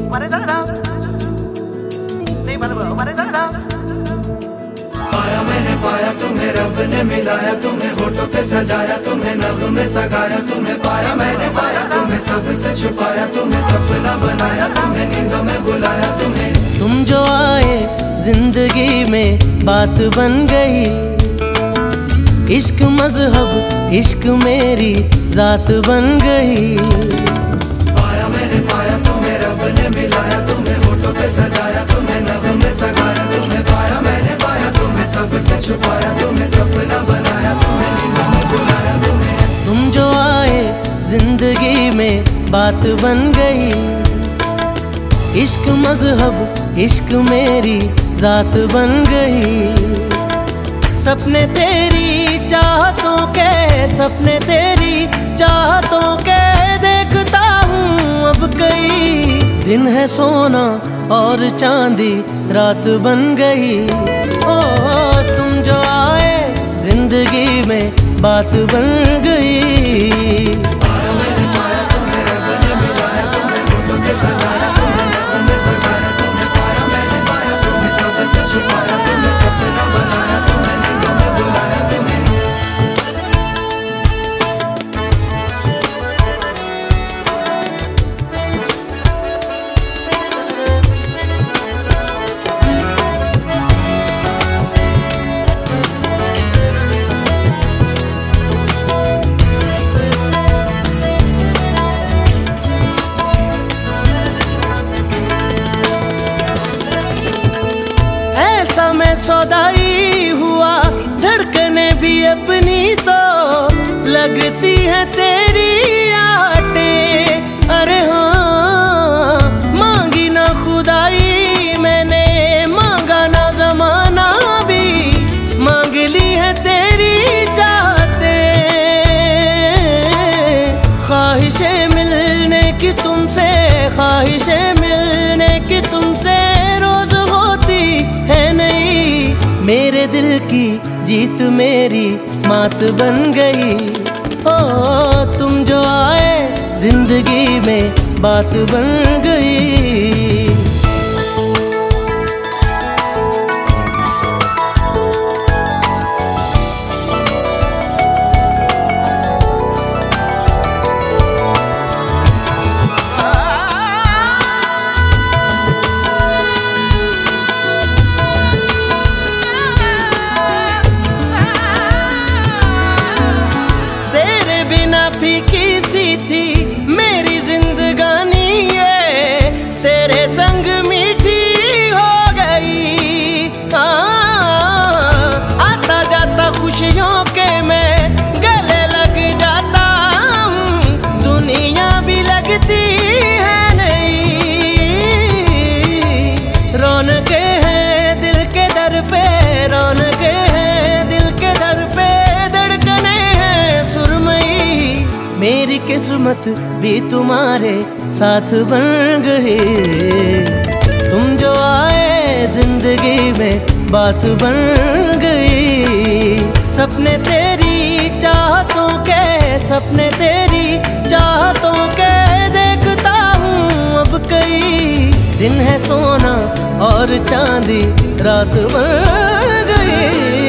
पाया मैंने पाया तुम्हें, रब ने मिलाया तुम्हें, होठों पे सजाया तुम्हें, नग़्मे सगाया तुम्हें। पाया मैंने पाया तुम्हें, सबसे छुपाया तुम्हें, सपना बनाया तुम्हें, नींदों में बुलाया तुम्हें। तुम जो आए जिंदगी में बात बन गई, इश्क मजहब इश्क मेरी जात बन गई। पाया मैंने पाया तुम्हें, रब ने मिलाया तुम्हें, होठों पे सजाया तुम्हें, नग़्मे सगाया तुम्हें। पाया मैंने पाया तुम्हें, सबसे छुपाया तुम्हें, सपना बनाया तुम्हें, नींदों में बुलाया तुम्हें। तुम जो आए जिंदगी में बात बन गई, इश्क मजहब इश्क मेरी जात बन गई। सपने तेरी चाहतों के, सपने तेरी चाहतों के देखता हूँ अब कई। दिन है सोना और चांदी रात बन गई। ओ तुम जो आए जिंदगी में बात बन गई। मैं सौदाई हुआ, धड़कने भी अपनी तो लगती है तेरी आटे। अरे हाँ, मांगी ना खुदाई मैंने, मांगा ना जमाना भी, मांग ली है तेरी चाहते। ख्वाहिशें मिलने की तुमसे, ख्वाहिशें मिलने की तुमसे रोज होती है नहीं। मेरे दिल की जीत मेरी मात बन गई। ओ तुम जो आए जिंदगी में बात बन गई। फीकी सी थी मेरी जिंदगानी, ये तेरे संग मीठी हो गई। आता जाता खुशियों के मैं गले लग जाता हूँ, दुनिया भी लगती है नहीं। रौनके हैं दिल के दर पे, रौनके हैं दिल के दर पे, धड़कने हैं सुरमई। मेरी किस्मत भी तुम्हारे साथ बन गई। तुम जो आए जिंदगी में बात बन गई। सपने तेरी चाहतों के, सपने तेरी चाहतों के देखता हूँ अब कई। दिन है सोना और चांदी रात बन गई।